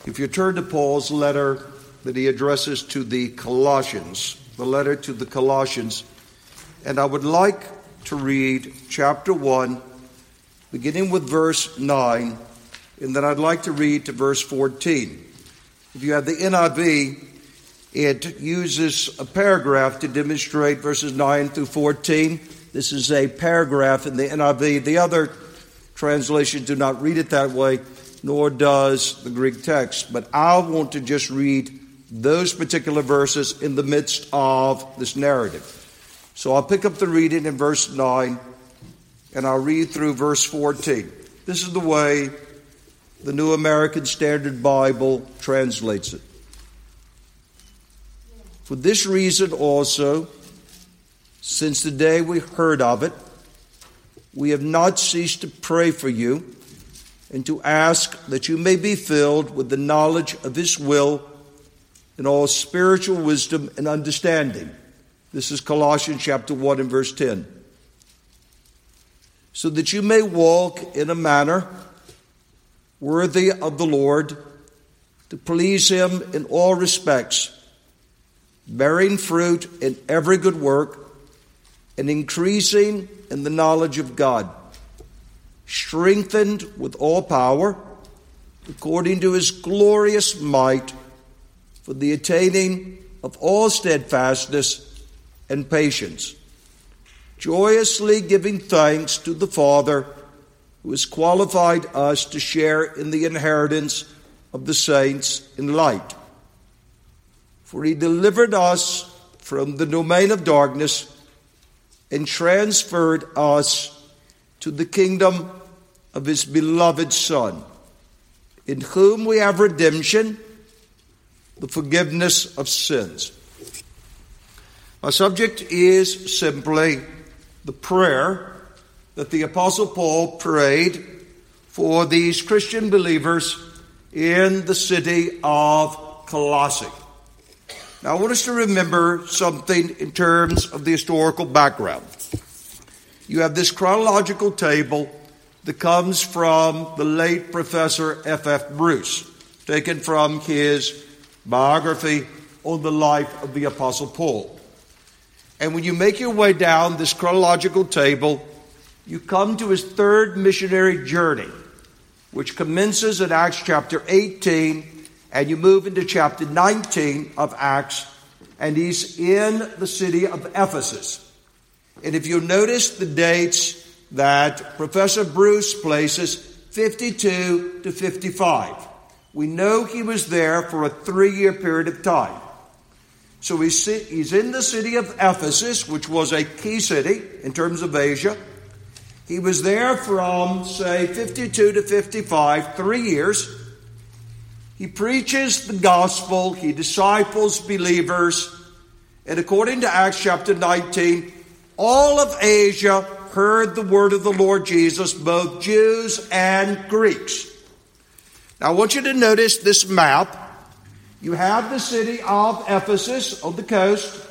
If you turn to Paul's letter that he addresses to the Colossians, the letter to the Colossians, and I would like to read chapter 1, beginning with verse 9, and then I'd like to read to verse 14. If you have the NIV, it uses a paragraph to demonstrate verses 9 through 14. This is a paragraph in the NIV. The other translations do not read it that way, nor does the Greek text. But I want to just read those particular verses in the midst of this narrative. So I'll pick up the reading in verse 9, and I'll read through verse 14. This is the way the New American Standard Bible translates it. For this reason also, since the day we heard of it, we have not ceased to pray for you and to ask that you may be filled with the knowledge of His will and all spiritual wisdom and understanding. This is Colossians chapter 1 and verse 10. So that you may walk in a manner worthy of the Lord, to please Him in all respects, bearing fruit in every good work, and increasing in the knowledge of God, strengthened with all power, according to His glorious might, for the attaining of all steadfastness and patience, joyously giving thanks to the Father, who has qualified us to share in the inheritance of the saints in light. For He delivered us from the domain of darkness and transferred us to the kingdom of His beloved Son, in whom we have redemption, the forgiveness of sins. My subject is simply the prayer that the Apostle Paul prayed for these Christian believers in the city of Colossae. Now, I want us to remember something in terms of the historical background. You have this chronological table that comes from the late Professor F.F. Bruce, taken from his biography on the life of the Apostle Paul. And when you make your way down this chronological table, you come to his third missionary journey, which commences in Acts chapter 18, and you move into chapter 19 of Acts, and he's in the city of Ephesus. And if you notice the dates that Professor Bruce places, 52 to 55. We know he was there for a 3-year period of time. So he's in the city of Ephesus, which was a key city in terms of Asia. He was there from, say, 52 to 55, 3 years. He preaches the gospel. He disciples believers. And according to Acts chapter 19, all of Asia heard the word of the Lord Jesus, both Jews and Greeks. Now, I want you to notice this map. You have the city of Ephesus on the coast,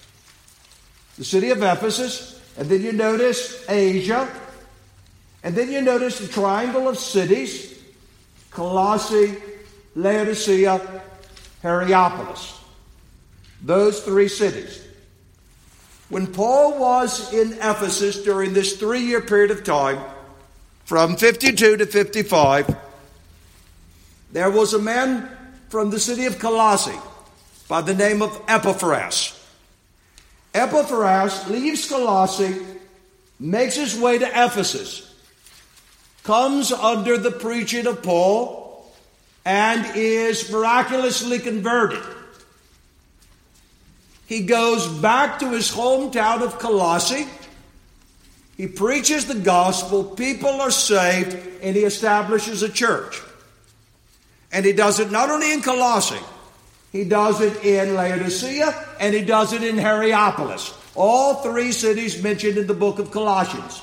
the city of Ephesus, and then you notice Asia, and then you notice the triangle of cities, Colossae, Laodicea, Hierapolis. Those 3 cities. When Paul was in Ephesus during this 3-year period of time, from 52 to 55, there was a man from the city of Colossae by the name of Epaphras. Epaphras leaves Colossae, makes his way to Ephesus, comes under the preaching of Paul, and is miraculously converted. He goes back to his hometown of Colossae. He preaches the gospel, people are saved, and he establishes a church. And he does it not only in Colossae, he does it in Laodicea, and he does it in Hierapolis. All 3 cities mentioned in the book of Colossians.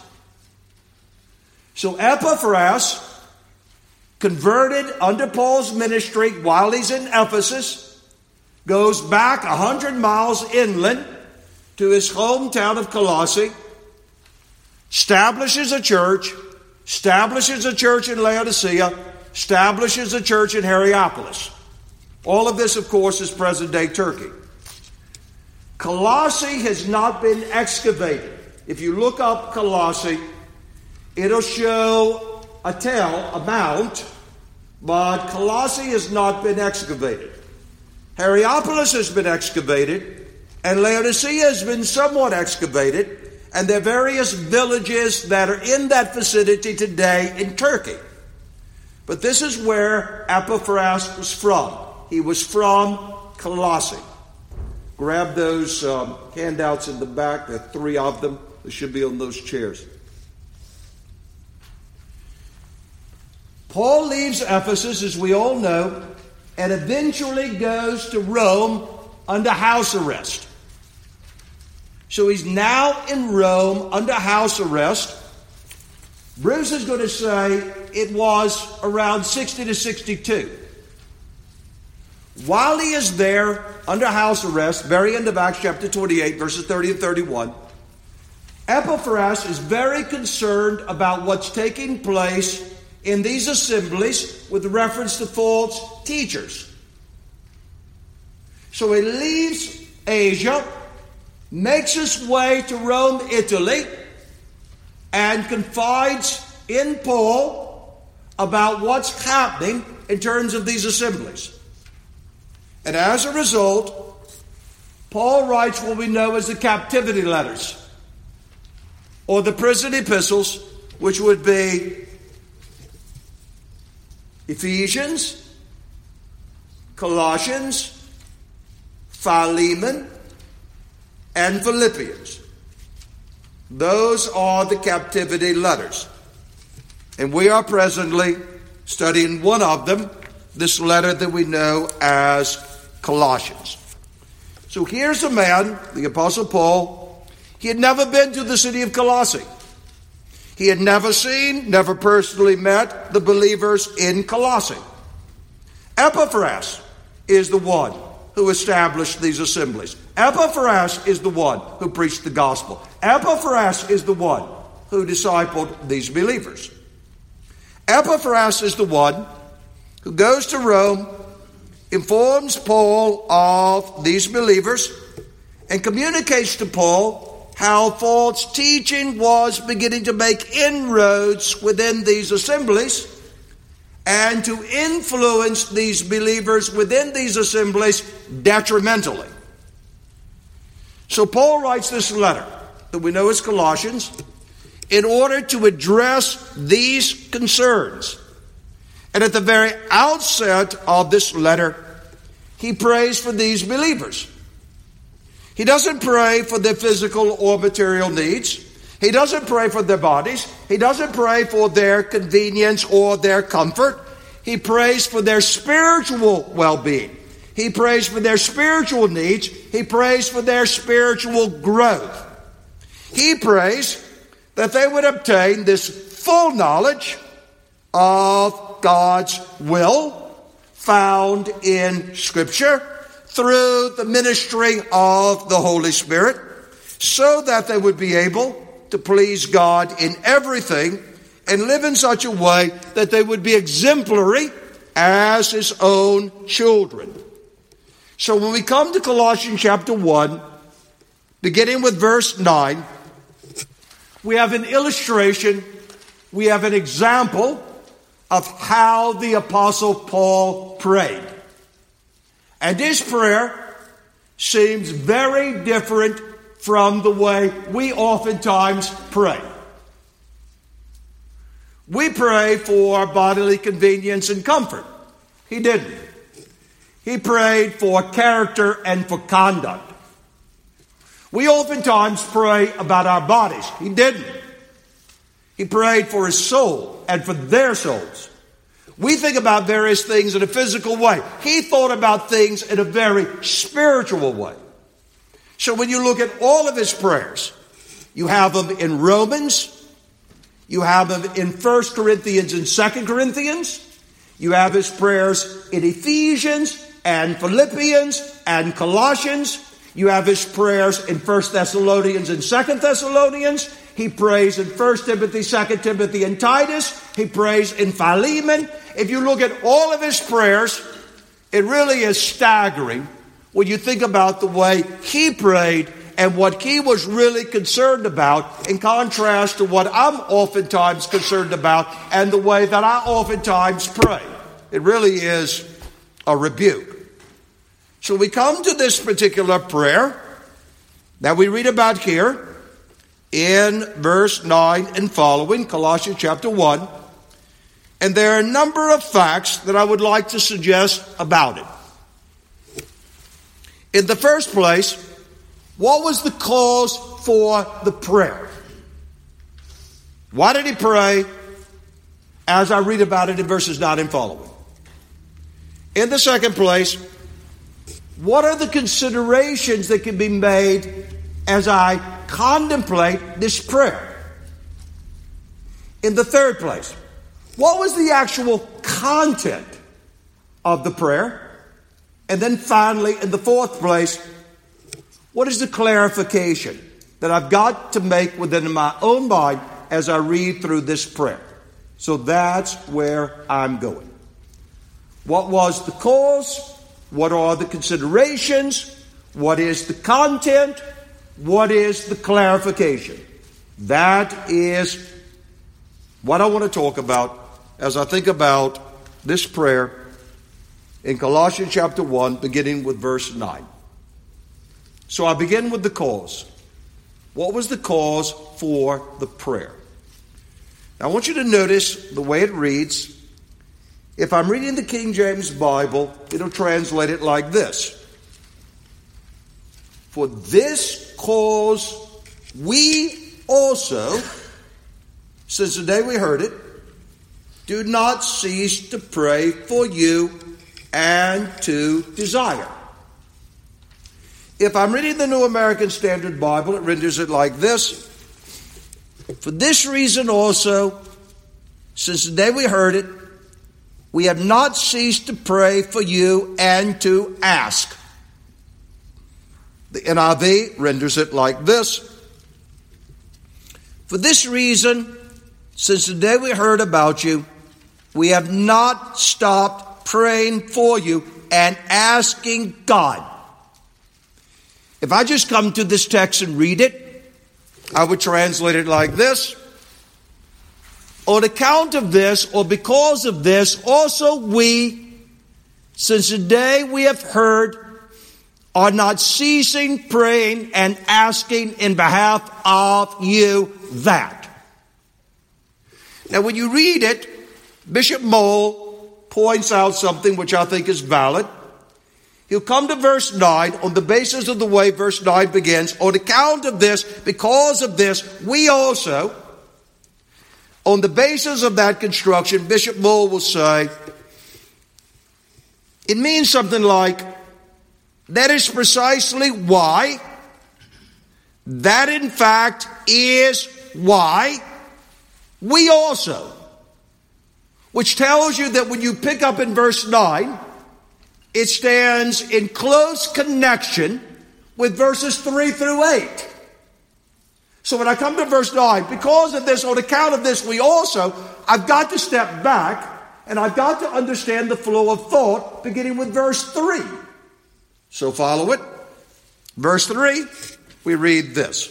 So Epaphras, converted under Paul's ministry while he's in Ephesus, goes back 100 miles inland to his hometown of Colossae, establishes a church in Laodicea, establishes a church in Hierapolis. All of this, of course, is present-day Turkey. Colossae has not been excavated. If you look up Colossae, it'll show a mount, but Colossae has not been excavated. Hierapolis has been excavated, and Laodicea has been somewhat excavated, and there are various villages that are in that vicinity today in Turkey. But this is where Epaphras was from. He was from Colossae. Grab those handouts in the back. There are 3 of them. They should be on those chairs. Paul leaves Ephesus, as we all know, and eventually goes to Rome under house arrest. So he's now in Rome under house arrest. Bruce is going to say it was around 60 to 62. While he is there under house arrest, very end of Acts chapter 28, verses 30 and 31, Epaphras is very concerned about what's taking place in these assemblies with reference to false teachers. So he leaves Asia, makes his way to Rome, Italy, and confides in Paul about what's happening in terms of these assemblies. And as a result, Paul writes what we know as the captivity letters, or the prison epistles, which would be Ephesians, Colossians, Philemon, and Philippians. Those are the captivity letters. And we are presently studying one of them, this letter that we know as Colossians. So here's a man, the Apostle Paul. He had never been to the city of Colossae. He had never seen, never personally met the believers in Colossae. Epaphras is the one who established these assemblies. Epaphras is the one who preached the gospel. Epaphras is the one who discipled these believers. Epaphras is the one who goes to Rome, informs Paul of these believers, and communicates to Paul how false teaching was beginning to make inroads within these assemblies and to influence these believers within these assemblies detrimentally. So Paul writes this letter that we know as Colossians in order to address these concerns. And at the very outset of this letter, he prays for these believers. He doesn't pray for their physical or material needs. He doesn't pray for their bodies. He doesn't pray for their convenience or their comfort. He prays for their spiritual well-being. He prays for their spiritual needs. He prays for their spiritual growth. He prays that they would obtain this full knowledge of God's will found in Scripture through the ministry of the Holy Spirit, so that they would be able to please God in everything and live in such a way that they would be exemplary as His own children. So when we come to Colossians chapter 1, beginning with verse 9, we have an illustration, we have an example of how the Apostle Paul prayed. And his prayer seems very different from the way we oftentimes pray. We pray for bodily convenience and comfort. He didn't. He prayed for character and for conduct. We oftentimes pray about our bodies. He didn't. He prayed for his soul and for their souls. We think about various things in a physical way. He thought about things in a very spiritual way. So when you look at all of his prayers, you have them in Romans, you have them in 1 Corinthians and 2 Corinthians, you have his prayers in Ephesians and Philippians and Colossians, you have his prayers in 1 Thessalonians and 2 Thessalonians, He prays in 1 Timothy, 2 Timothy, and Titus. He prays in Philemon. If you look at all of his prayers, it really is staggering when you think about the way he prayed and what he was really concerned about, in contrast to what I'm oftentimes concerned about and the way that I oftentimes pray. It really is a rebuke. So we come to this particular prayer that we read about here in verse 9 and following, Colossians chapter 1. And there are a number of facts that I would like to suggest about it. In the first place, what was the cause for the prayer? Why did he pray? As I read about it in verses 9 and following. In the second place, what are the considerations that can be made as I contemplate this prayer? In the third place, what was the actual content of the prayer? And then finally, in the fourth place, what is the clarification that I've got to make within my own mind as I read through this prayer? So that's where I'm going. What was the cause? What are the considerations? What is the content? What is the clarification? That is what I want to talk about as I think about this prayer in Colossians chapter 1, beginning with verse 9. So I begin with the cause. What was the cause for the prayer? Now I want you to notice the way it reads. If I'm reading the King James Bible, it'll translate it like this. For this cause we also, since the day we heard it, do not cease to pray for you and to desire. If I'm reading the New American Standard Bible, it renders it like this. For this reason also, since the day we heard it, we have not ceased to pray for you and to ask. The NIV renders it like this. For this reason, since the day we heard about you, we have not stopped praying for you and asking God. If I just come to this text and read it, I would translate it like this. On account of this, or because of this, also we, since the day we have heard, are not ceasing praying and asking in behalf of you that. Now when you read it, Bishop Moll points out something which I think is valid. He'll come to verse 9 on the basis of the way verse 9 begins. On account of this, because of this, we also. On the basis of that construction, Bishop Moll will say, it means something like, that is precisely why, that in fact is why, we also. Which tells you that when you pick up in verse 9, it stands in close connection with verses 3 through 8. So when I come to verse 9, because of this, on account of this, we also, I've got to step back and I've got to understand the flow of thought beginning with verse 3. So follow it. Verse 3, we read this.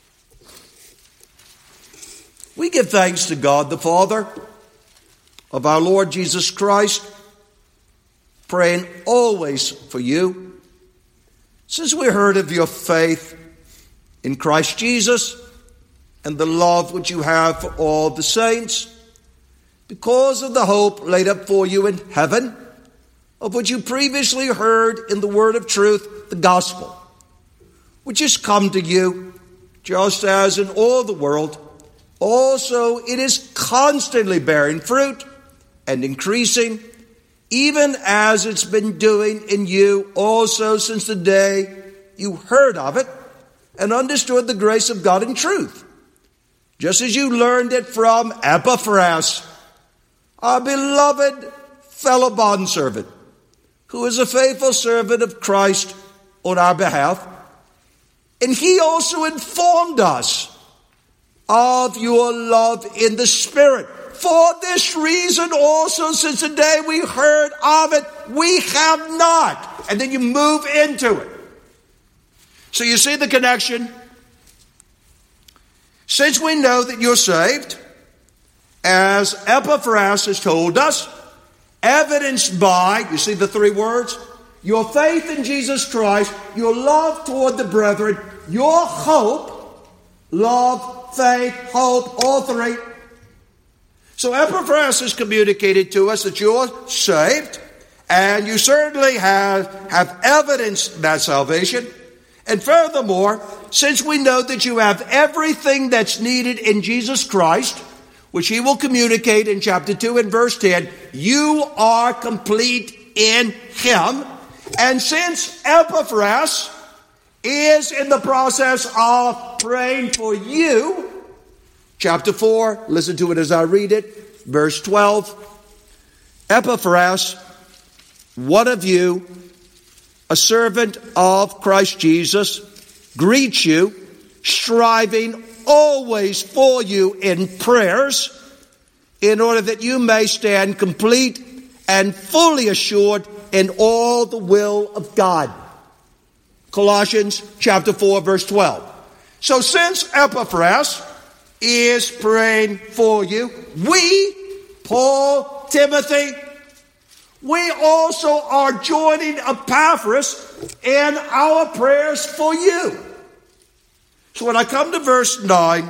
We give thanks to God the Father of our Lord Jesus Christ, praying always for you, since we heard of your faith in Christ Jesus and the love which you have for all the saints, because of the hope laid up for you in heaven, of which you previously heard in the word of truth, the gospel, which has come to you, just as in all the world, also it is constantly bearing fruit and increasing, even as it's been doing in you also since the day you heard of it and understood the grace of God in truth, just as you learned it from Epaphras, our beloved fellow bondservant, who is a faithful servant of Christ on our behalf. And he also informed us of your love in the Spirit. For this reason also, since the day we heard of it, we have not. And then you move into it. So you see the connection? Since we know that you're saved, as Epaphras has told us, evidenced by, you see the three words? Your faith in Jesus Christ, your love toward the brethren, your hope, love, faith, hope, all three. So Epaphras has communicated to us that you're saved, and you certainly have evidenced that salvation. And furthermore, since we know that you have everything that's needed in Jesus Christ, which he will communicate in chapter 2 and verse 10, you are complete in him. And since Epaphras is in the process of praying for you, chapter 4, listen to it as I read it, verse 12, Epaphras, one of you, a servant of Christ Jesus, greets you, striving always for you in prayers, in order that you may stand complete and fully assured in all the will of God. Colossians chapter 4, verse 12. So since Epaphras is praying for you, we, Paul, Timothy, we also are joining Epaphras in our prayers for you. So when I come to verse 9,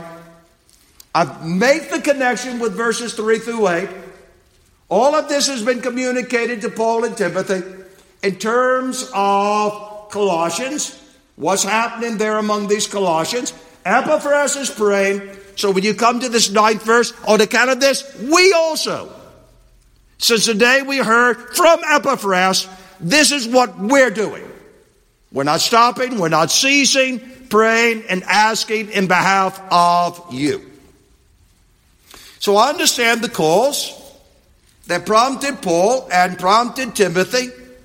I make the connection with verses 3 through 8. All of this has been communicated to Paul and Timothy in terms of Colossians. What's happening there among these Colossians? Epaphras is praying. So when you come to this 9th verse, on account of this, we also, since the day we heard from Epaphras, this is what we're doing. We're not stopping, we're not ceasing, praying and asking in behalf of you. So I understand the cause that prompted Paul and prompted Timothy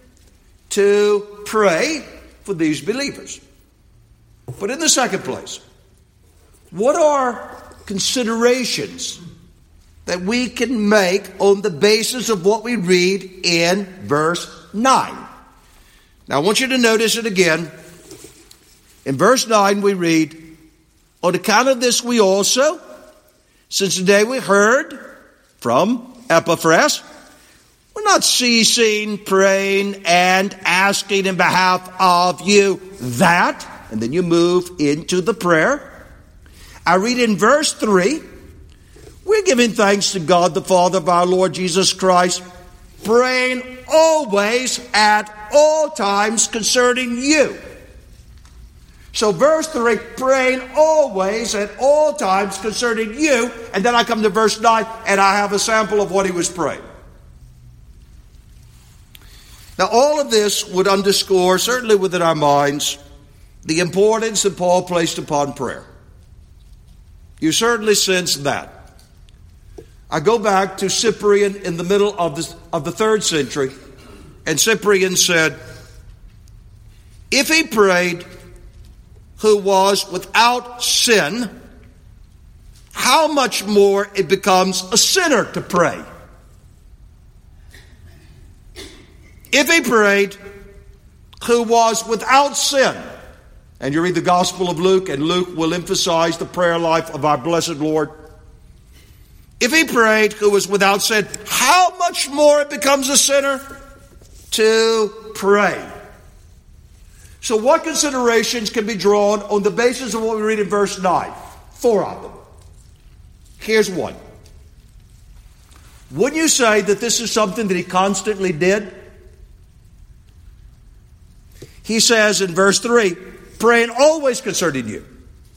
to pray for these believers. But in the second place, what are considerations that we can make on the basis of what we read in verse 9? Now I want you to notice it again. In verse 9 we read, on account of this we also, since the day we heard from Epaphras, we're not ceasing praying and asking in behalf of you that, and then you move into the prayer. I read in verse 3, we're giving thanks to God the Father of our Lord Jesus Christ, praying always at all times concerning you. So verse 3, praying always at all times concerning you. And then I come to verse 9 and I have a sample of what he was praying. Now all of this would underscore, certainly within our minds, the importance that Paul placed upon prayer. You certainly sense that. I go back to Cyprian in the middle of the 3rd century, and Cyprian said, if he prayed who was without sin, how much more it becomes a sinner to pray. If he prayed who was without sin, and you read the Gospel of Luke, and Luke will emphasize the prayer life of our blessed Lord. If he prayed who was without sin, how much more it becomes a sinner to pray. So what considerations can be drawn on the basis of what we read in verse 9? 4 of them. Here's one. Wouldn't you say that this is something that he constantly did? He says in verse 3, praying always concerning you.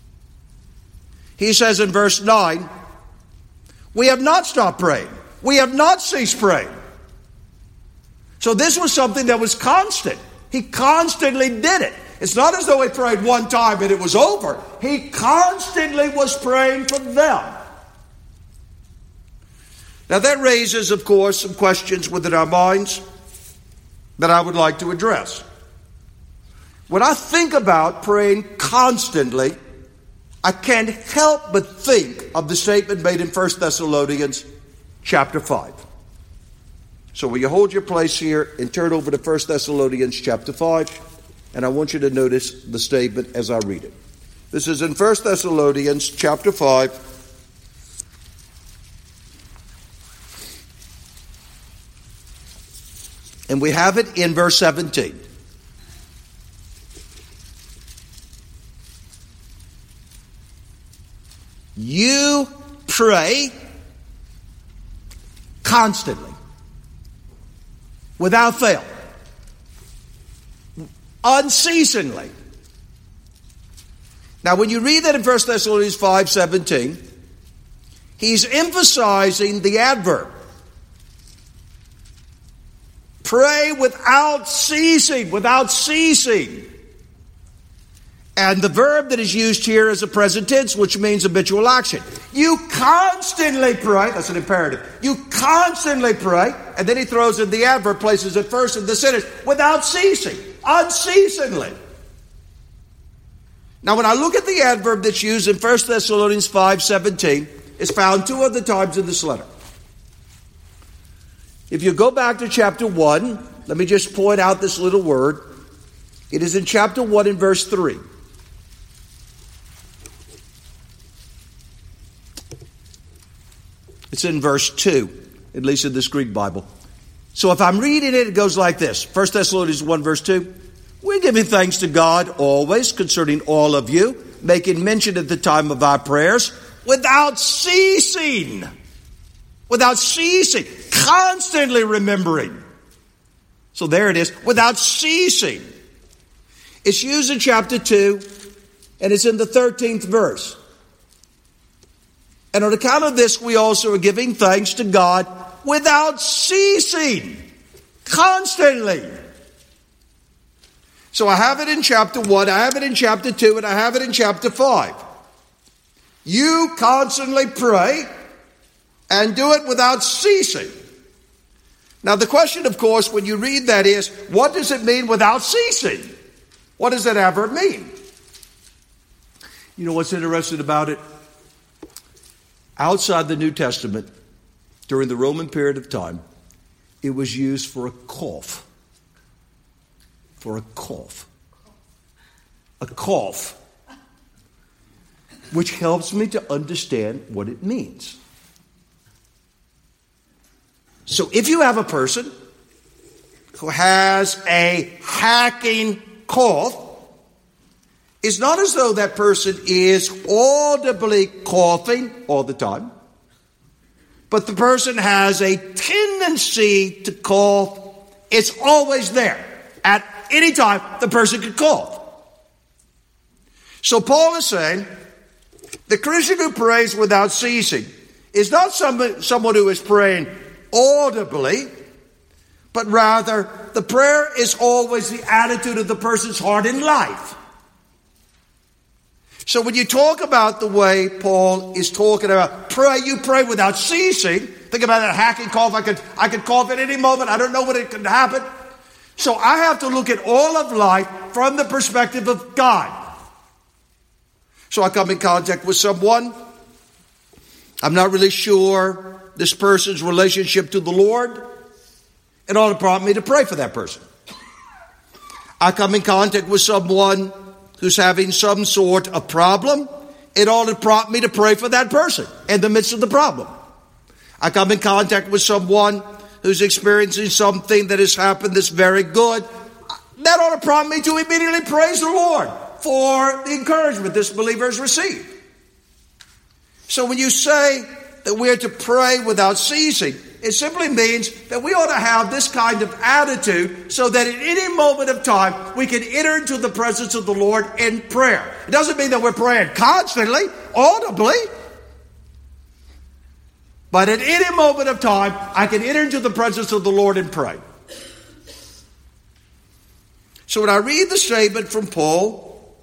He says in verse 9, we have not stopped praying. We have not ceased praying. So this was something that was constant. He constantly did it. It's not as though he prayed one time and it was over. He constantly was praying for them. Now that raises, of course, some questions within our minds that I would like to address. When I think about praying constantly, I can't help but think of the statement made in 1 Thessalonians chapter 5. So will you hold your place here and turn over to 1 Thessalonians chapter 5, and I want you to notice the statement as I read it. This is in 1 Thessalonians chapter 5, and we have it in verse 17. You pray constantly, without fail, unceasingly. Now, when you read that in 1 Thessalonians 5:17, he's emphasizing the adverb. Pray without ceasing, without ceasing. And the verb that is used here is a present tense, which means habitual action. You constantly pray. That's an imperative. You constantly pray. And then he throws in the adverb, places it first in the sentence, without ceasing, unceasingly. Now, when I look at the adverb that's used in 1 Thessalonians 5:17, it's found 2 other times in this letter. If you go back to chapter 1, let me just point out this little word. It is in chapter 1 in verse 3. It's in verse 2, at least in this Greek Bible. So if I'm reading it, it goes like this. 1 Thessalonians 1 verse 2. We're giving thanks to God always concerning all of you, making mention at the time of our prayers, without ceasing. Without ceasing. Constantly remembering. So there it is. Without ceasing. It's used in chapter 2, and it's in the 13th verse. And on account of this, we also are giving thanks to God without ceasing. Constantly. So I have it in chapter 1, I have it in chapter 2, and I have it in chapter 5. You constantly pray and do it without ceasing. Now the question, of course, when you read that is, what does it mean without ceasing? What does that adverb mean? You know what's interesting about it? Outside the New Testament, during the Roman period of time, it was used for a cough. For a cough. A cough. Which helps me to understand what it means. So if you have a person who has a hacking cough, it's not as though that person is audibly coughing all the time, but the person has a tendency to cough. It's always there. At any time, the person could cough. So Paul is saying, the Christian who prays without ceasing is not someone who is praying audibly, but rather the prayer is always the attitude of the person's heart in life. So when you talk about the way Paul is talking about pray, you pray without ceasing. Think about that hacking cough. I could cough at any moment. I don't know when it could happen. So I have to look at all of life from the perspective of God. So I come in contact with someone. I'm not really sure this person's relationship to the Lord. It ought to prompt me to pray for that person. I come in contact with someone who's having some sort of problem. It ought to prompt me to pray for that person in the midst of the problem. I come in contact with someone who's experiencing something that has happened that's very good. That ought to prompt me to immediately praise the Lord for the encouragement this believer has received. So when you say that we're to pray without ceasing, it simply means that we ought to have this kind of attitude so that at any moment of time we can enter into the presence of the Lord in prayer. It doesn't mean that we're praying constantly, audibly. But at any moment of time, I can enter into the presence of the Lord and pray. So when I read the statement from Paul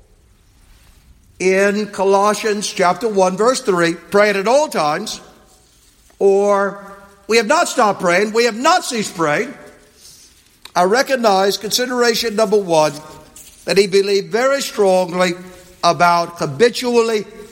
in Colossians chapter 1, verse 3, praying at all times, or we have not stopped praying, we have not ceased praying, I recognize consideration number one, that he believed very strongly about habitually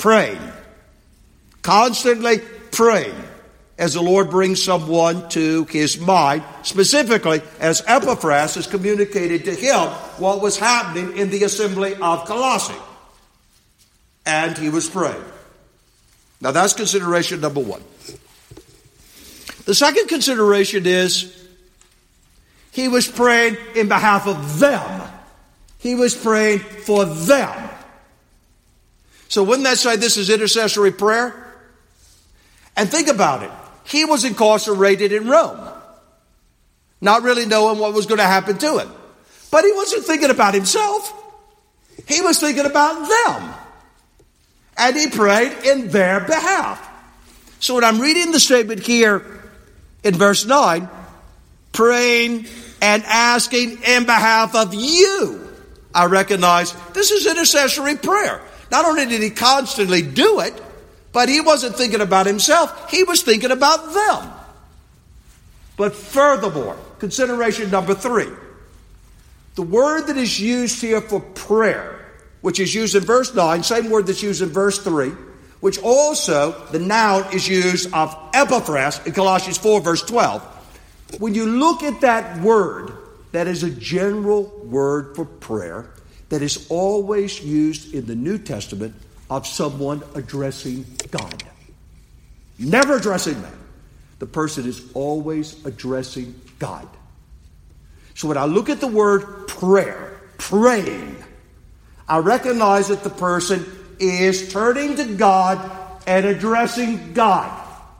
praying. Constantly praying as the Lord brings someone to his mind, specifically as Epaphras has communicated to him what was happening in the assembly of Colossae. And he was praying. Now that's consideration number one. The second consideration is he was praying in behalf of them. He was praying for them. So wouldn't that say this is intercessory prayer? And think about it. He was incarcerated in Rome, not really knowing what was going to happen to him. But he wasn't thinking about himself. He was thinking about them. And he prayed in their behalf. So when I'm reading the statement here in verse 9, praying and asking in behalf of you, I recognize this is intercessory prayer. Not only did he constantly do it, but he wasn't thinking about himself. He was thinking about them. But furthermore, consideration number 3. The word that is used here for prayer, which is used in verse 9, same word that's used in verse 3, which also the noun is used of Epaphras in Colossians 4 verse 12. When you look at that word, that is a general word for prayer that is always used in the New Testament of someone addressing God. Never addressing man. The person is always addressing God. So when I look at the word prayer, praying, I recognize that the person is turning to God and addressing God.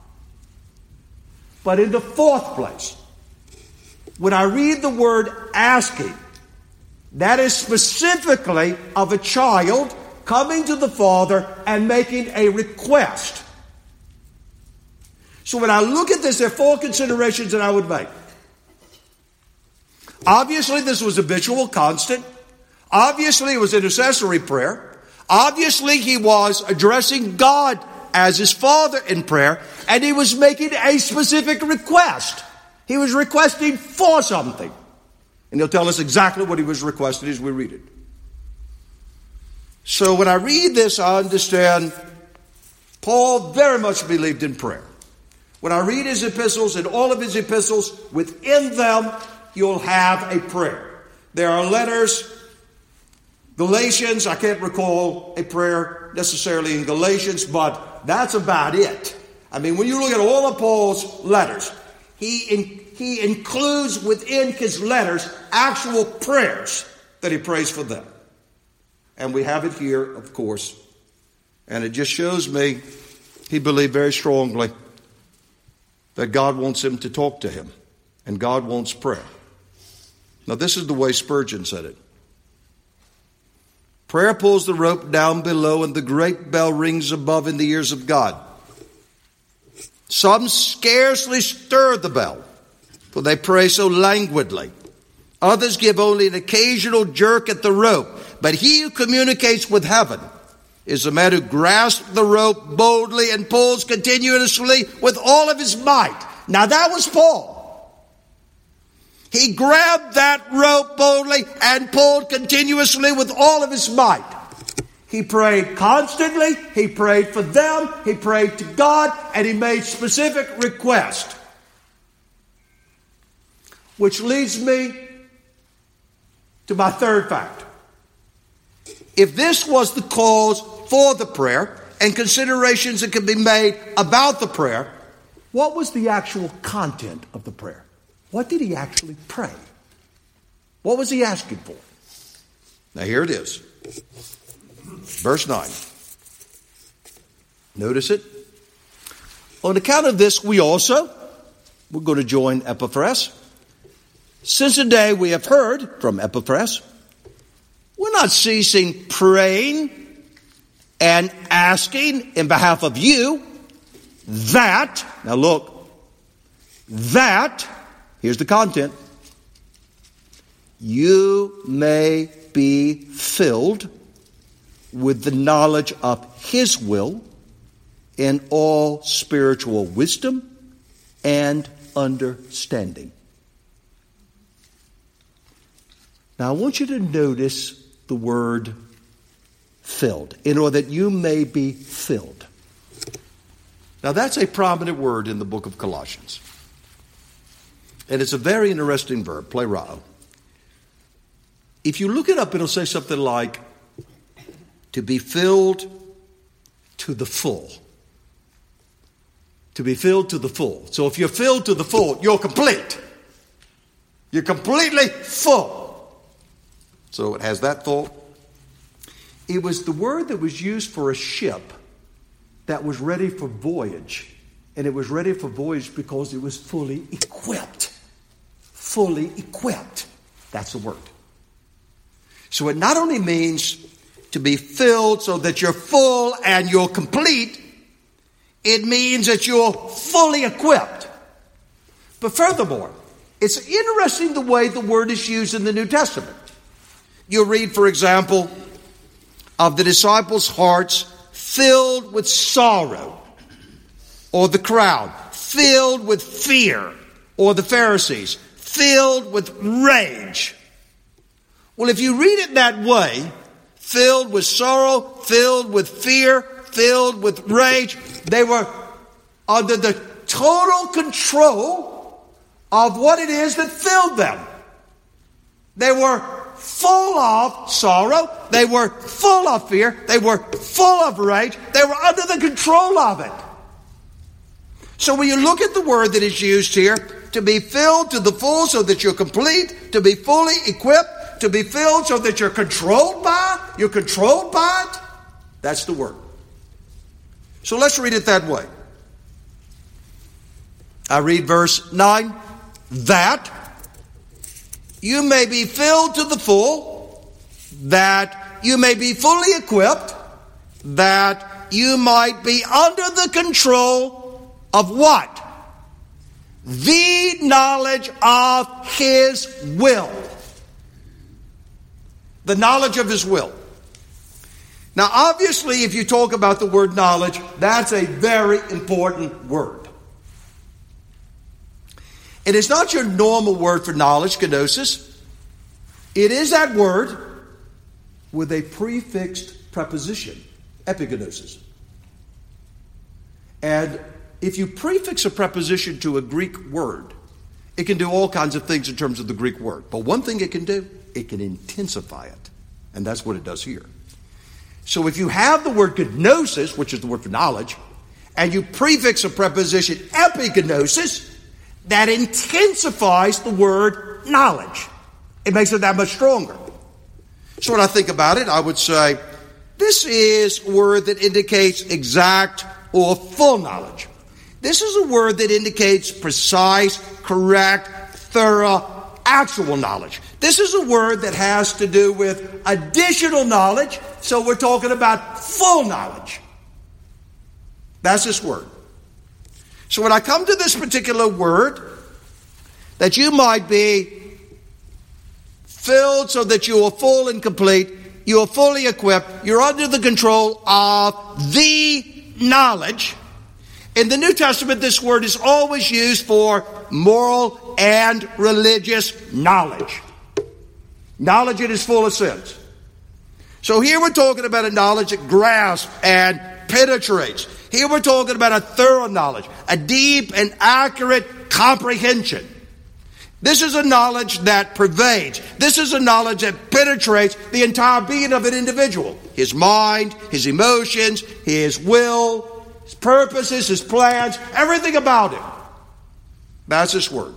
But in the fourth place, when I read the word asking, that is specifically of a child coming to the Father and making a request. So when I look at this, there are 4 considerations that I would make. Obviously, this was habitual, constant. Obviously, it was intercessory prayer. Obviously, he was addressing God as his Father in prayer, and he was making a specific request. He was requesting for something. And he'll tell us exactly what he was requesting as we read it. So when I read this, I understand Paul very much believed in prayer. When I read his epistles, and all of his epistles, within them, you'll have a prayer. There are letters. Galatians, I can't recall a prayer necessarily in Galatians, but that's about it. I mean, when you look at all of Paul's letters, he includes within his letters actual prayers that he prays for them. And we have it here, of course. And it just shows me he believed very strongly that God wants him to talk to him. And God wants prayer. Now, this is the way Spurgeon said it. Prayer pulls the rope down below and the great bell rings above in the ears of God. Some scarcely stir the bell, for they pray so languidly. Others give only an occasional jerk at the rope. But he who communicates with heaven is the man who grasps the rope boldly and pulls continuously with all of his might. Now that was Paul. He grabbed that rope boldly and pulled continuously with all of his might. He prayed constantly. He prayed for them. He prayed to God. And he made specific requests. Which leads me to my third fact. If this was the cause for the prayer and considerations that could be made about the prayer, what was the actual content of the prayer? What did he actually pray? What was he asking for? Now here it is. Verse 9. Notice it. On account of this, we're going to join Epaphras. Since the day we have heard from Epaphras, we're not ceasing praying and asking in behalf of you that, now look, that, here's the content, you may be filled with the knowledge of his will in all spiritual wisdom and understanding. Now I want you to notice the word filled. In order that you may be filled. Now that's a prominent word in the book of Colossians. And it's a very interesting verb, plerao. If you look it up, it'll say something like, to be filled to the full. To be filled to the full. So if you're filled to the full, you're complete. You're completely full. So it has that thought. It was the word that was used for a ship that was ready for voyage. And it was ready for voyage because it was fully equipped. Fully equipped. That's the word. So it not only means to be filled so that you're full and you're complete, it means that you're fully equipped. But furthermore, it's interesting the way the word is used in the New Testament. You read, for example, of the disciples' hearts filled with sorrow, or the crowd filled with fear, or the Pharisees filled with rage. Well, if you read it that way, filled with sorrow, filled with fear, filled with rage, they were under the total control of what it is that filled them. They were full of sorrow. They were full of fear. They were full of rage. They were under the control of it. So when you look at the word that is used here, to be filled to the full so that you're complete, to be fully equipped, to be filled so that you're controlled by it, that's the word. So let's read it that way. I read verse 9. That you may be filled to the full, that you may be fully equipped, that you might be under the control of what? The knowledge of His will. The knowledge of His will. Now, obviously, if you talk about the word knowledge, that's a very important word. It is not your normal word for knowledge, gnosis. It is that word with a prefixed preposition, epignosis. And if you prefix a preposition to a Greek word, it can do all kinds of things in terms of the Greek word. But one thing it can do, it can intensify it. And that's what it does here. So if you have the word gnosis, which is the word for knowledge, and you prefix a preposition epignosis, that intensifies the word knowledge. It makes it that much stronger. So when I think about it, I would say, this is a word that indicates exact or full knowledge. This is a word that indicates precise, correct, thorough, actual knowledge. This is a word that has to do with additional knowledge, so we're talking about full knowledge. That's this word. So when I come to this particular word, that you might be filled so that you are full and complete, you are fully equipped, you're under the control of the knowledge. In the New Testament, this word is always used for moral and religious knowledge. Knowledge in its fullest sense. So here we're talking about a knowledge that grasps and penetrates. Here we're talking about a thorough knowledge, a deep and accurate comprehension. This is a knowledge that pervades. This is a knowledge that penetrates the entire being of an individual. His mind, his emotions, his will, his purposes, his plans, everything about him. That's this word.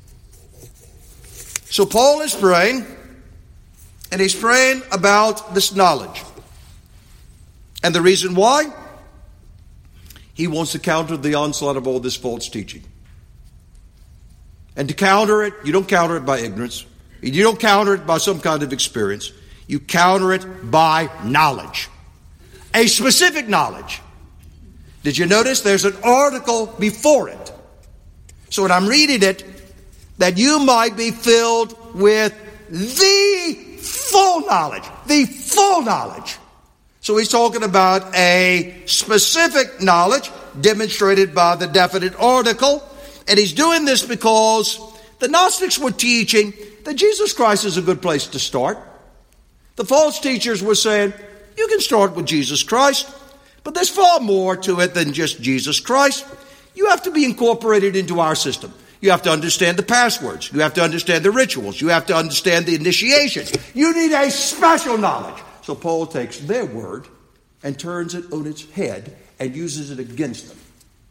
So Paul is praying, and he's praying about this knowledge. And the reason why? He wants to counter the onslaught of all this false teaching. And to counter it, you don't counter it by ignorance. You don't counter it by some kind of experience. You counter it by knowledge. A specific knowledge. Did you notice there's an article before it? So when I'm reading it, that you might be filled with the full knowledge. The full knowledge. So he's talking about a specific knowledge demonstrated by the definite article. And he's doing this because the Gnostics were teaching that Jesus Christ is a good place to start. The false teachers were saying, You can start with Jesus Christ, but there's far more to it than just Jesus Christ. You have to be incorporated into our system. You have to understand the passwords. You have to understand the rituals. You have to understand the initiations. You need a special knowledge. So Paul takes their word and turns it on its head and uses it against them.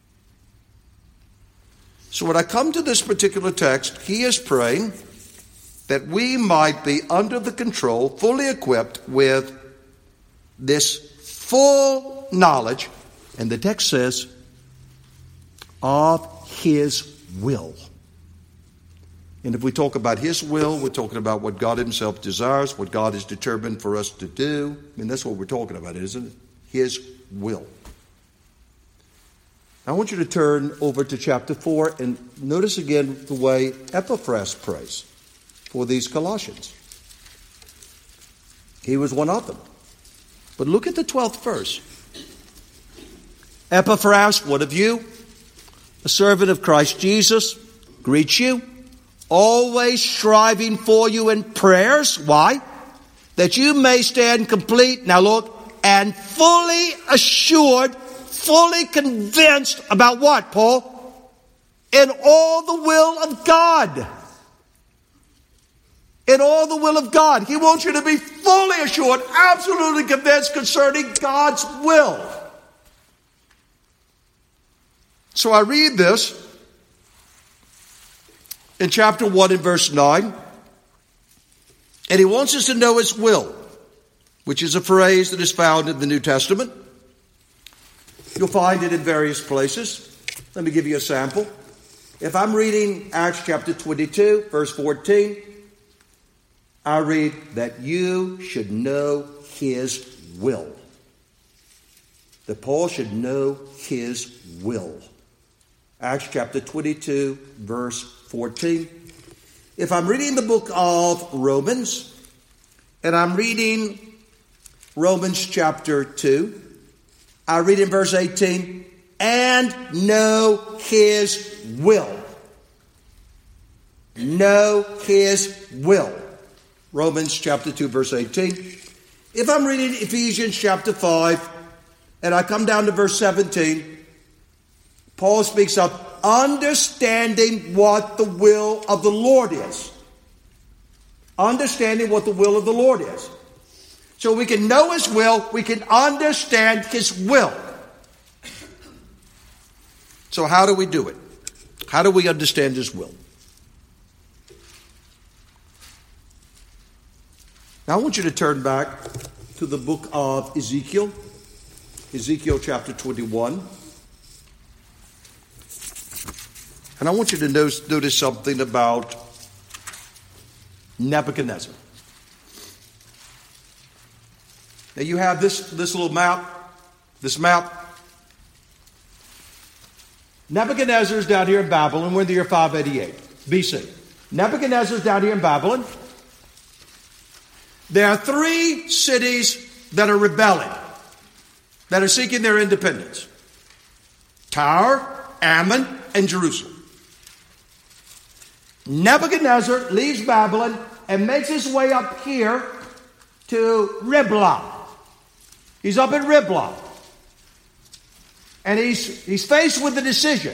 So when I come to this particular text, he is praying that we might be under the control, fully equipped with this full knowledge, and the text says, of his will. And if we talk about his will, we're talking about what God himself desires, what God is determined for us to do. I mean, that's what we're talking about, isn't it? His will. I want you to turn over to chapter 4 and notice again the way Epaphras prays for these Colossians. He was one of them. But look at the 12th verse. Epaphras, one of you, a servant of Christ Jesus, greets you, always striving for you in prayers. Why? That you may stand complete, now look, and fully assured, fully convinced about what, Paul? In all the will of God. In all the will of God. He wants you to be fully assured, absolutely convinced concerning God's will. So I read this in chapter 1 and verse 9. And he wants us to know his will, which is a phrase that is found in the New Testament. You'll find it in various places. Let me give you a sample. If I'm reading Acts chapter 22, verse 14, I read that you should know his will. That Paul should know his will. Acts chapter 22, verse 14. If I'm reading the book of Romans, and I'm reading Romans chapter 2, I read in verse 18, and know his will. Know his will. Romans chapter 2, verse 18. If I'm reading Ephesians chapter 5, and I come down to verse 17, Paul speaks of understanding what the will of the Lord is. Understanding what the will of the Lord is. So we can know his will, we can understand his will. So how do we do it? How do we understand his will? Now I want you to turn back to the book of Ezekiel. Ezekiel chapter 21. And I want you to notice something about Nebuchadnezzar. Now you have this little map, this map. Nebuchadnezzar is down here in Babylon. We're in the year 588 BC. Nebuchadnezzar is down here in Babylon. There are 3 cities that are rebelling, that are seeking their independence. Tyre, Ammon, and Jerusalem. Nebuchadnezzar leaves Babylon and makes his way up here to Riblah. He's up at Riblah. And he's faced with a decision.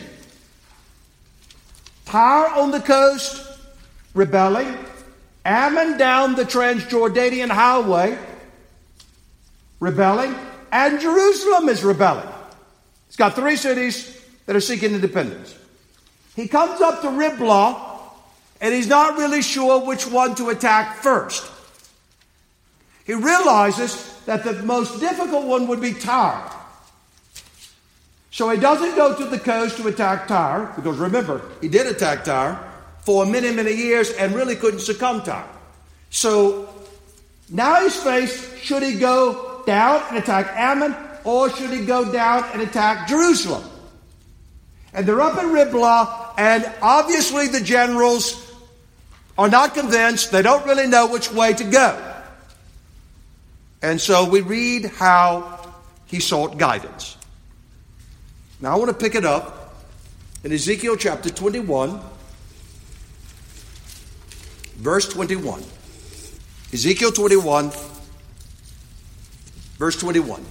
Tyre on the coast, rebelling. Ammon down the Transjordanian highway, rebelling. And Jerusalem is rebelling. He's got 3 cities that are seeking independence. He comes up to Riblah, and he's not really sure which one to attack first. He realizes that the most difficult one would be Tyre. So he doesn't go to the coast to attack Tyre, because remember, he did attack Tyre for many, many years and really couldn't succumb to Tyre. So now he's faced, should he go down and attack Ammon, or should he go down and attack Jerusalem? And they're up in Riblah, and obviously the generals are not convinced. They don't really know which way to go. And so we read how he sought guidance. Now I want to pick it up in Ezekiel chapter 21, verse 21. Ezekiel 21, Verse 21.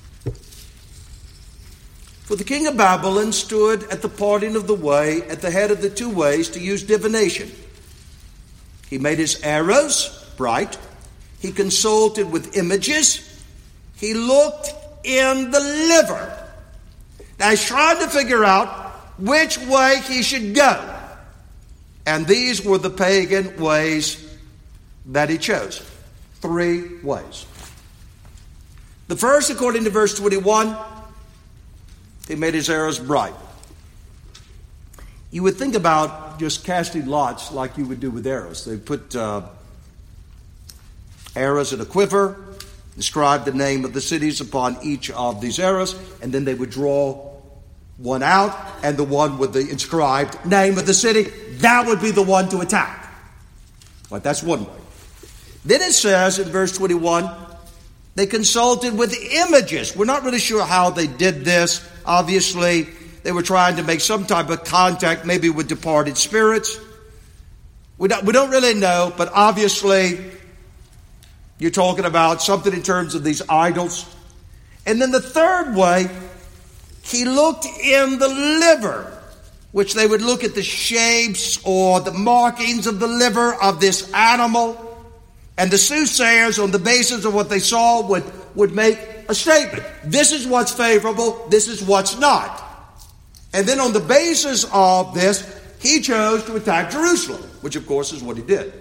For the king of Babylon stood at the parting of the way, at the head of the two ways, to use divination. He made his arrows bright. He consulted with images. He looked in the liver. Now he's trying to figure out which way he should go. And these were the pagan ways that he chose. 3 ways. The first, according to verse 21, he made his arrows bright. You would think about just casting lots like you would do with arrows. They put arrows in a quiver, inscribe the name of the cities upon each of these arrows, and then they would draw one out, and the one with the inscribed name of the city, that would be the one to attack. But that's one way. Then it says in verse 21, they consulted with images. We're not really sure how they did this. Obviously, they were trying to make some type of contact, maybe with departed spirits. We don't really know, but obviously, you're talking about something in terms of these idols. And then the third way, he looked in the liver, which they would look at the shapes or the markings of the liver of this animal. And the soothsayers, on the basis of what they saw, would make a statement. This is what's favorable. This is what's not. And then on the basis of this, he chose to attack Jerusalem, which of course is what he did.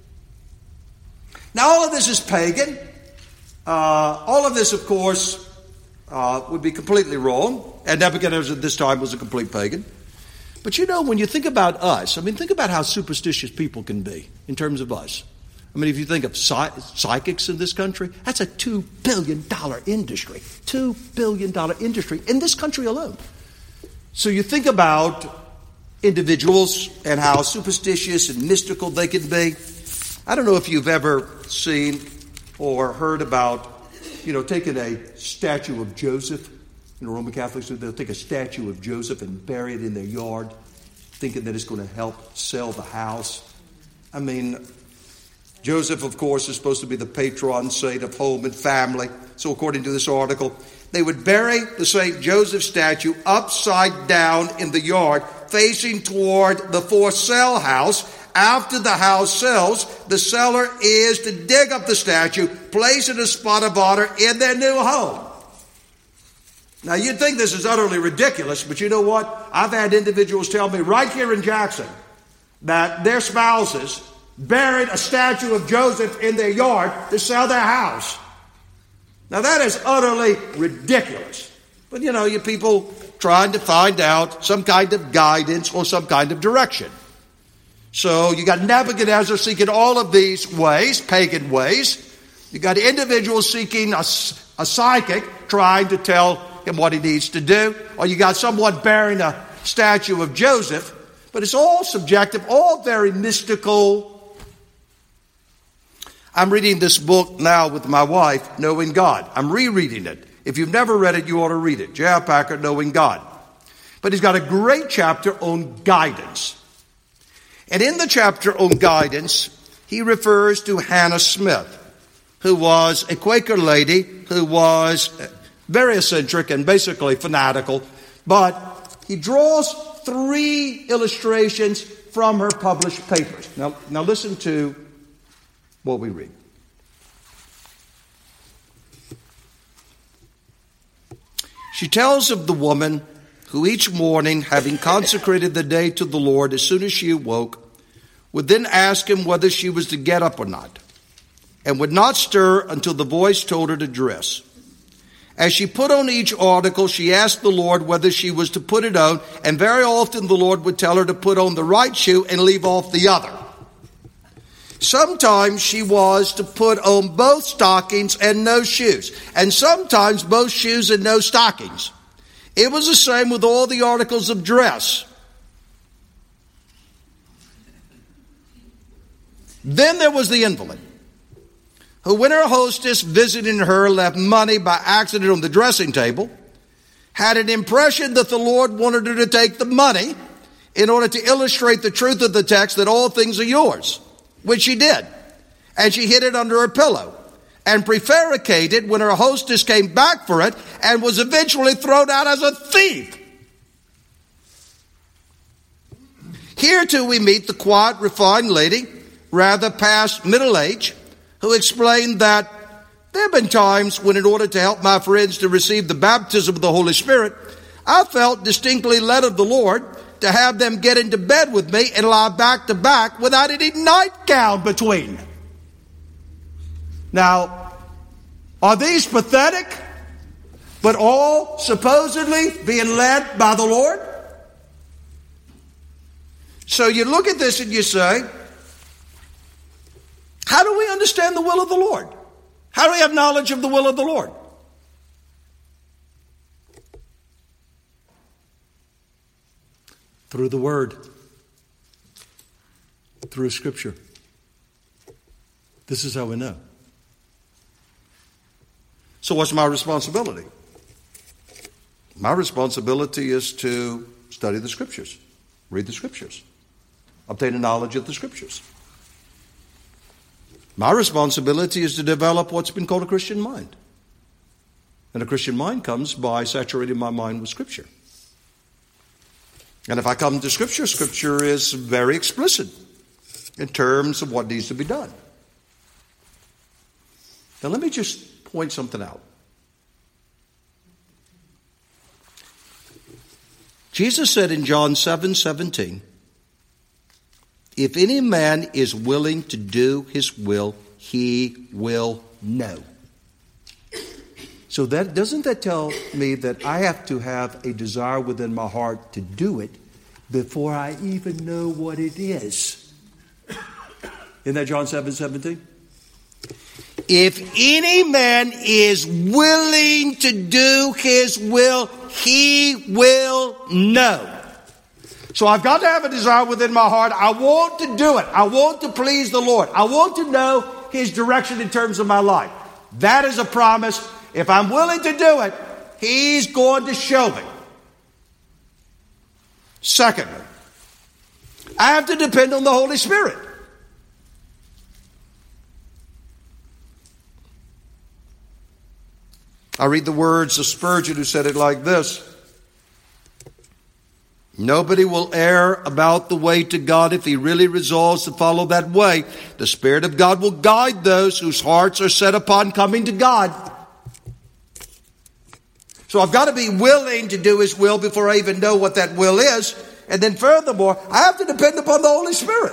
Now all of this is pagan. All of this, of course, would be completely wrong. And Nebuchadnezzar at this time was a complete pagan. But you know, when you think about us, I mean, think about how superstitious people can be in terms of us. I mean, if you think of psychics in this country, that's a $2 billion industry. $2 billion industry in this country alone. So you think about individuals and how superstitious and mystical they can be. I don't know if you've ever seen or heard about, taking a statue of Joseph. Roman Catholics, they'll take a statue of Joseph and bury it in their yard, thinking that it's going to help sell the house. I mean, Joseph, of course, is supposed to be the patron saint of home and family. So according to this article, they would bury the St. Joseph statue upside down in the yard, facing toward the for sale house. After the house sells, the seller is to dig up the statue, place it in a spot of honor in their new home. Now, you'd think this is utterly ridiculous, but you know what? I've had individuals tell me right here in Jackson that their spouses buried a statue of Joseph in their yard to sell their house. Now, that is utterly ridiculous. But, you people trying to find out some kind of guidance or some kind of direction. So you got Nebuchadnezzar seeking all of these ways, pagan ways. You got individuals seeking a psychic trying to tell him what he needs to do. Or you got someone burying a statue of Joseph. But it's all subjective, all very mystical. I'm reading this book now with my wife, Knowing God. I'm rereading it. If you've never read it, you ought to read it. J.I. Packer, Knowing God. But he's got a great chapter on guidance. And in the chapter on guidance, he refers to Hannah Smith, who was a Quaker lady who was very eccentric and basically fanatical. But he draws 3 illustrations from her published papers. Now listen to what we read. She tells of the woman who each morning, having consecrated the day to the Lord as soon as she awoke, would then ask him whether she was to get up or not, and would not stir until the voice told her to dress. As she put on each article, she asked the Lord whether she was to put it on, and very often the Lord would tell her to put on the right shoe and leave off the other. Sometimes she was to put on both stockings and no shoes, and sometimes both shoes and no stockings. It was the same with all the articles of dress. Then there was the invalid, who when her hostess visiting her left money by accident on the dressing table, had an impression that the Lord wanted her to take the money in order to illustrate the truth of the text that all things are yours, which she did. And she hid it under her pillow and prevaricated when her hostess came back for it and was eventually thrown out as a thief. Here too we meet the quiet, refined lady, rather past middle age, who explained that there have been times when, in order to help my friends to receive the baptism of the Holy Spirit, I felt distinctly led of the Lord to have them get into bed with me and lie back to back without any nightgown between. Now, are these pathetic, but all supposedly being led by the Lord? So you look at this and you say, how do we understand the will of the Lord? How do we have knowledge of the will of the Lord? Through the Word. Through Scripture. This is how we know. So what's my responsibility? My responsibility is to study the Scriptures, read the Scriptures, obtain a knowledge of the Scriptures. My responsibility is to develop what's been called a Christian mind. And a Christian mind comes by saturating my mind with Scripture. And if I come to Scripture, Scripture is very explicit in terms of what needs to be done. Now let me just point something out. Jesus said in John 7:17, if any man is willing to do his will, he will know. So doesn't that tell me that I have to have a desire within my heart to do it before I even know what it is? Isn't that John 7:17? If any man is willing to do his will, he will know. So I've got to have a desire within my heart. I want to do it. I want to please the Lord. I want to know His direction in terms of my life. That is a promise. If I'm willing to do it, He's going to show me. Secondly, I have to depend on the Holy Spirit. I read the words of Spurgeon, who said it like this: nobody will err about the way to God if he really resolves to follow that way. The Spirit of God will guide those whose hearts are set upon coming to God. So I've got to be willing to do His will before I even know what that will is. And then furthermore, I have to depend upon the Holy Spirit.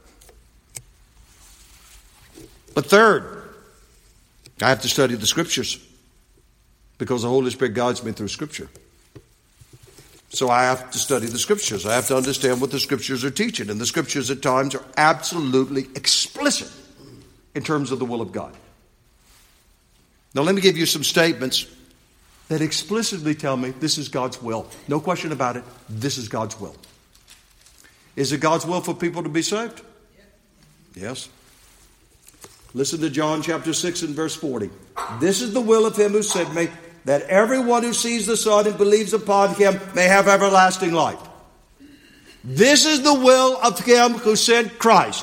But third, I have to study the Scriptures, because the Holy Spirit guides me through Scripture. So I have to study the Scriptures. I have to understand what the Scriptures are teaching. And the Scriptures at times are absolutely explicit in terms of the will of God. Now let me give you some statements that explicitly tell me this is God's will. No question about it. This is God's will. Is it God's will for people to be saved? Yes. Listen to John chapter 6 and verse 40. This is the will of Him who sent me, that everyone who sees the Son and believes upon Him may have everlasting life. This is the will of Him who sent Christ.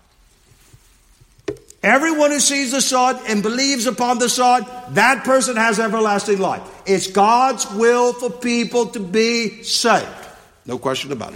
Everyone who sees the Son and believes upon the Son, that person has everlasting life. It's God's will for people to be saved. No question about it.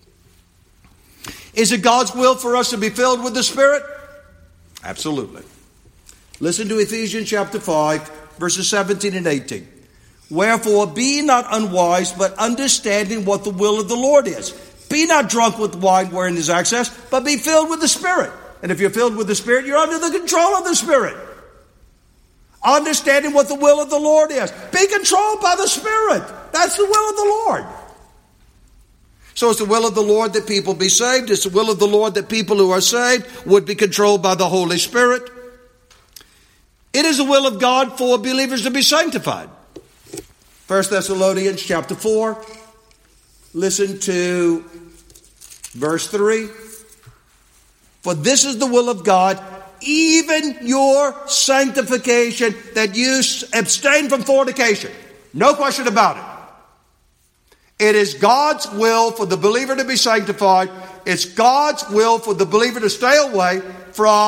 Is it God's will for us to be filled with the Spirit? Absolutely. Listen to Ephesians chapter 5, verses 17 and 18. Wherefore, be not unwise, but understanding what the will of the Lord is. Be not drunk with wine wherein is excess, but be filled with the Spirit. And if you're filled with the Spirit, you're under the control of the Spirit. Understanding what the will of the Lord is. Be controlled by the Spirit. That's the will of the Lord. So it's the will of the Lord that people be saved. It's the will of the Lord that people who are saved would be controlled by the Holy Spirit. It is the will of God for believers to be sanctified. 1 Thessalonians chapter 4. Listen to verse 3. For this is the will of God, even your sanctification, that you abstain from fornication. No question about it. It is God's will for the believer to be sanctified. It's God's will for the believer to stay away from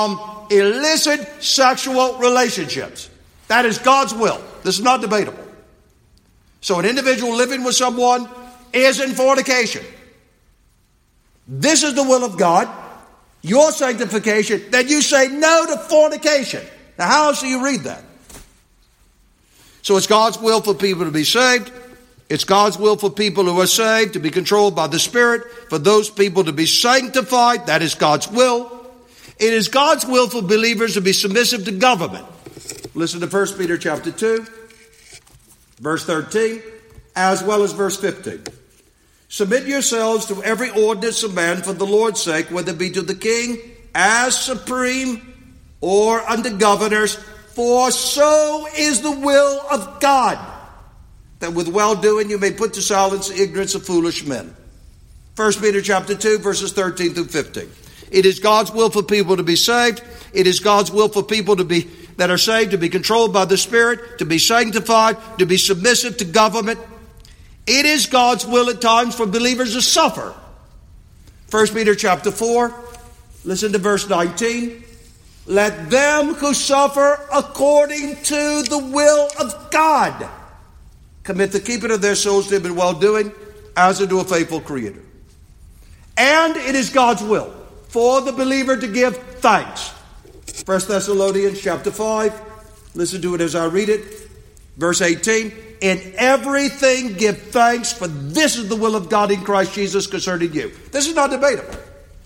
illicit sexual relationships. That is God's will. This is not debatable. So an individual living with someone is in fornication. This is the will of God, your sanctification, that you say no to fornication. Now, how else do you read that? So it's God's will for people to be saved. It's God's will for people who are saved to be controlled by the Spirit, for those people to be sanctified. That is God's will. It is God's will for believers to be submissive to government. Listen to 1 Peter chapter 2, verse 13, as well as verse 15. Submit yourselves to every ordinance of man for the Lord's sake, whether it be to the king as supreme or under governors, for so is the will of God, that with well-doing you may put to silence the ignorance of foolish men. 1 Peter chapter 2, verses 13 through 15. It is God's will for people to be saved. It is God's will for people that are saved to be controlled by the Spirit, to be sanctified, to be submissive to government. It is God's will at times for believers to suffer. 1 Peter chapter 4, listen to verse 19. Let them who suffer according to the will of God commit the keeping of their souls to Him in well-doing, as unto a faithful Creator. And it is God's will for the believer to give thanks. 1 Thessalonians chapter 5, listen to it as I read it. Verse 18, in everything give thanks, for this is the will of God in Christ Jesus concerning you. This is not debatable.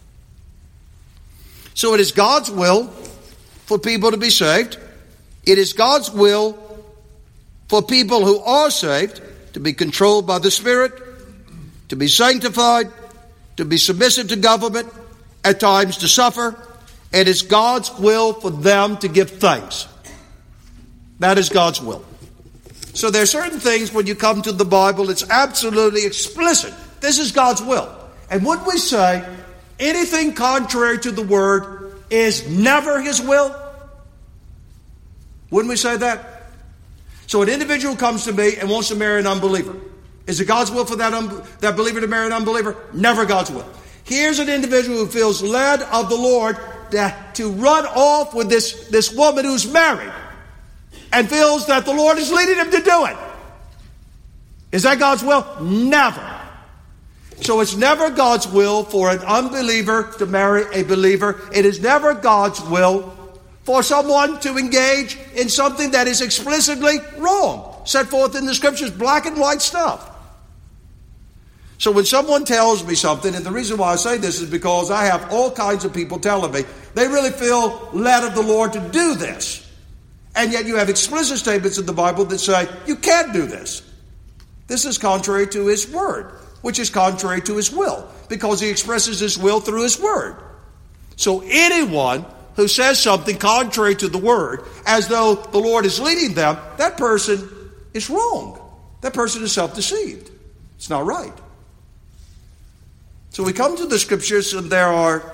So it is God's will for people to be saved. It is God's will for people who are saved to be controlled by the Spirit, to be sanctified, to be submissive to government, at times to suffer. And it's God's will for them to give thanks. That is God's will. So there are certain things when you come to the Bible, it's absolutely explicit. This is God's will. And would we say anything contrary to the Word is never His will? Wouldn't we say that? So an individual comes to me and wants to marry an unbeliever. Is it God's will for that believer to marry an unbeliever? Never God's will. Here's an individual who feels led of the Lord to run off with this woman who's married and feels that the Lord is leading him to do it. Is that God's will? Never. So it's never God's will for an unbeliever to marry a believer. It is never God's will for someone to engage in something that is explicitly wrong, set forth in the Scriptures, black and white stuff. So when someone tells me something, and the reason why I say this is because I have all kinds of people telling me they really feel led of the Lord to do this. And yet you have explicit statements in the Bible that say, you can't do this. This is contrary to His Word, which is contrary to His will, because He expresses His will through His Word. So anyone who says something contrary to the Word, as though the Lord is leading them, that person is wrong. That person is self-deceived. It's not right. So we come to the Scriptures, and there are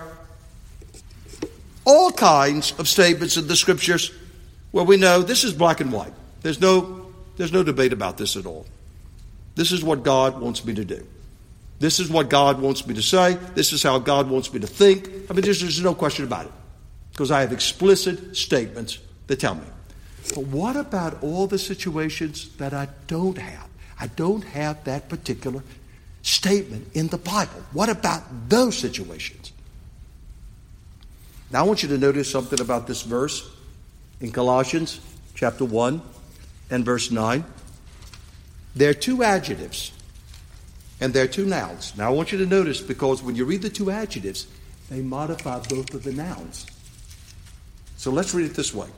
all kinds of statements in the Scriptures where we know this is black and white. There's no debate about this at all. This is what God wants me to do. This is what God wants me to say. This is how God wants me to think. I mean, there's no question about it, because I have explicit statements that tell me. But what about all the situations that I don't have? I don't have that particular statement in the Bible. What about those situations? Now I want you to notice something about this verse in Colossians chapter 1 and verse 9. There are two adjectives and there are two nouns. Now I want you to notice, because when you read the two adjectives, they modify both of the nouns. So let's read it this way.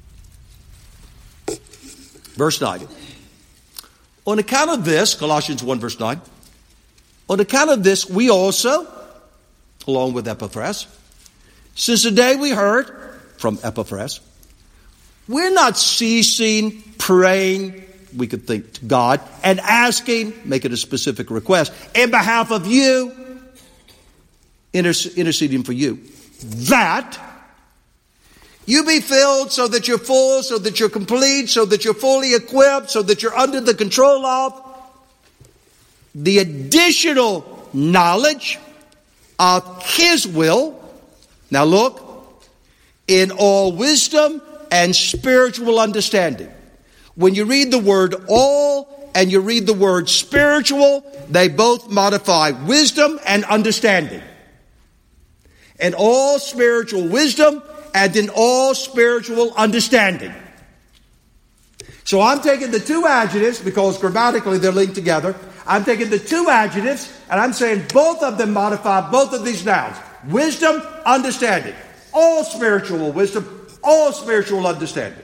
Verse 9. On account of this, Colossians 1 verse 9, on account of this, we also, along with Epaphras, since the day we heard from Epaphras, we're not ceasing praying, we could think, to God, and asking, making a specific request, in behalf of you, interceding for you, that you be filled so that you're full, so that you're complete, so that you're fully equipped, so that you're under the control of the additional knowledge of His will. Now look, in all wisdom and spiritual understanding. When you read the word all and you read the word spiritual, they both modify wisdom and understanding. In all spiritual wisdom and in all spiritual understanding. So I'm taking the two adjectives, because grammatically they're linked together. I'm taking the two adjectives and I'm saying both of them modify both of these nouns. Wisdom, understanding. All spiritual wisdom, all spiritual understanding.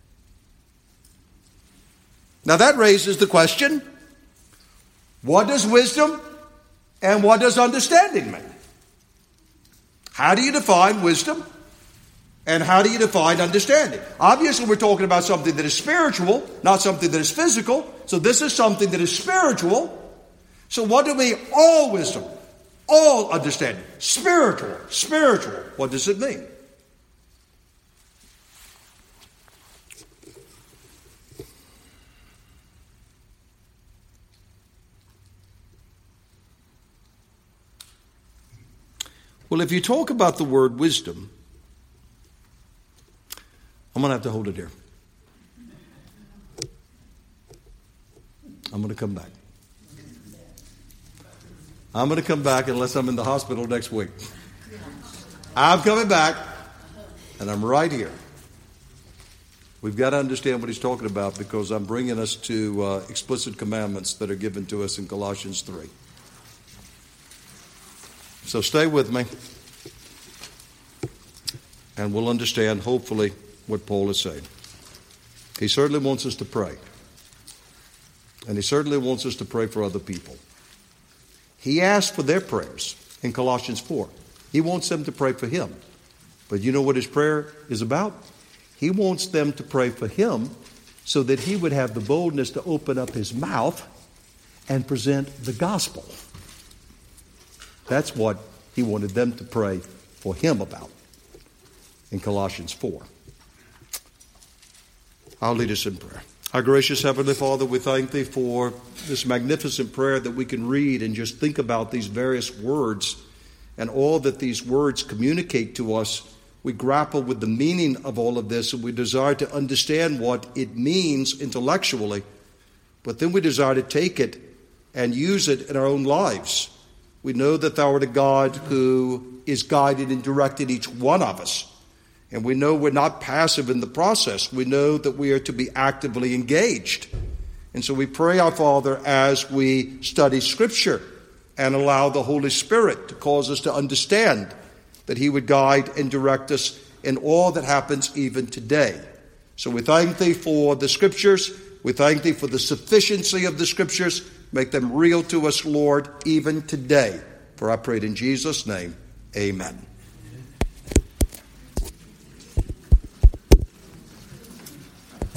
Now that raises the question, what does wisdom and what does understanding mean? How do you define wisdom and how do you define understanding? Obviously we're talking about something that is spiritual, not something that is physical. So this is something that is spiritual. So what do we mean? All wisdom, all understanding, spiritual. What does it mean? Well, if you talk about the word wisdom, I'm going to have to hold it here. I'm going to come back. I'm going to come back unless I'm in the hospital next week. I'm coming back, and I'm right here. We've got to understand what he's talking about, because I'm bringing us to explicit commandments that are given to us in Colossians 3. So stay with me, and we'll understand, hopefully, what Paul is saying. He certainly wants us to pray, and he certainly wants us to pray for other people. He asked for their prayers in Colossians 4. He wants them to pray for him. But you know what his prayer is about? He wants them to pray for him so that he would have the boldness to open up his mouth and present the gospel. That's what he wanted them to pray for him about in Colossians 4. I'll lead us in prayer. Our gracious Heavenly Father, we thank Thee for this magnificent prayer that we can read and just think about these various words and all that these words communicate to us. We grapple with the meaning of all of this, and we desire to understand what it means intellectually, but then we desire to take it and use it in our own lives. We know that Thou art a God who is guiding and directing each one of us. And we know we're not passive in the process. We know that we are to be actively engaged. And so we pray, our Father, as we study Scripture and allow the Holy Spirit to cause us to understand, that He would guide and direct us in all that happens even today. So we thank Thee for the Scriptures. We thank Thee for the sufficiency of the Scriptures. Make them real to us, Lord, even today. For I pray it in Jesus' name. Amen.